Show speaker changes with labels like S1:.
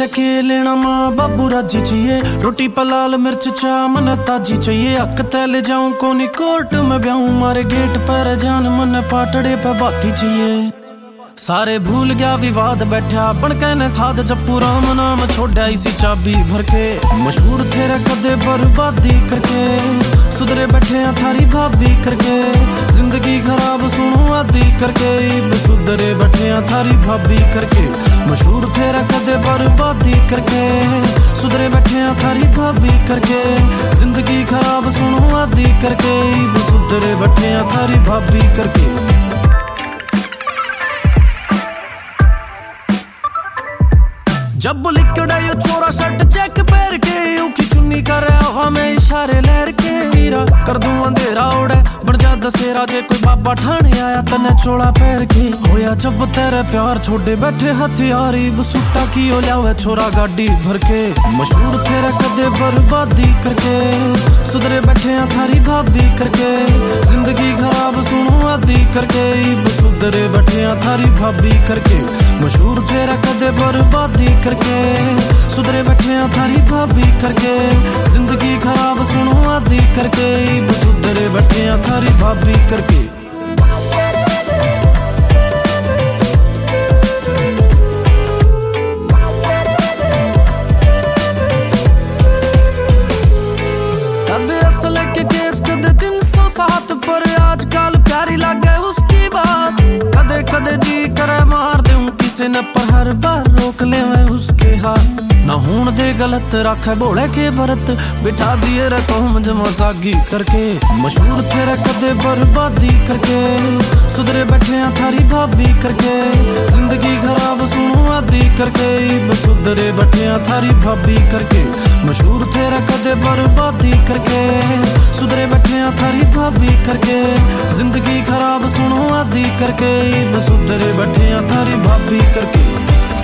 S1: ते के लेना माँ बाबू राजी चाहिए, रोटी पर लाल मिर्च चा मन ताजी चाहिए। हक ते ले जाऊं कोनी कोर्ट में ब्याऊं, मारे गेट पर जान मन पाटड़े पे बाती चाहिए। सारे भूल गया विवाद बैठा बन कहने साध जप्पू राम नाम छोड़ा इसी चाबी भर के। मशहूर तेरे कदे बर्बादी करके, सुधरे बैठे थारी भाभी करके। जिंदगी खराब सुनो आदि करके, सुधरे बैठे थारी भाभी करके। मशहूर तेरा कदे बर्बादी करके, सुधरे बैठे थारी भाभी करके। जिंदगी खराब सुनो आदि करके, सुधरे बैठे थारी भाभी करके। जब लिकड़ा यो छोरा शर्ट चेक पैर के, ऊखी चुन्नी कर हमें इशारे लहर के। हीरा कर दूं अंधेरा ओढ़े बन जा दसेरा, जे कोई बाबा ठाणे आया तने चोला पैर के। होया जब तेरे प्यार छोड़े बैठे हथियारी, बसूटा की ओ लियावे छोरा गाड़ी भर के। मशहूर तेरे कदे बर्बादी करके, सुधरे बैठे थारी भाभी करके। जिंदगी खराब सुनो आदि करके, सुधरे बैठे थारी भाभी करके। मशहूर तेरा कदे बर्बादी करके, सुधरे बैठे थारी भाभी करके। जिंदगी खराब सुनो आदि करके, सुधरे बैठे थारी भाभी करके। कदे असल के केस कदे 307 पर, आजकल प्यारी लागे उसकी बात। कदे कदे जी करे मार दूं किसे न, पर हर बार रोक ले मैं उसके हाथ। ना होन दे गलत राखे बोले के भरत, बिठा दिए रे कौम जमा सागी करके। मशहूर तेरे कदे बर्बादी करके, सुधरे बैठे थारी भाभी करके। जिंदगी खराब सुनो आदि करके, सुधरे बैठे थारी भाभी करके। मशहूर तेरा कदे बर्बादी करके, सुधरे बैठे थारी भाभी करके। जिंदगी खराब सुनो आदि करके, सुधरे बैठे थारी भाभी करके।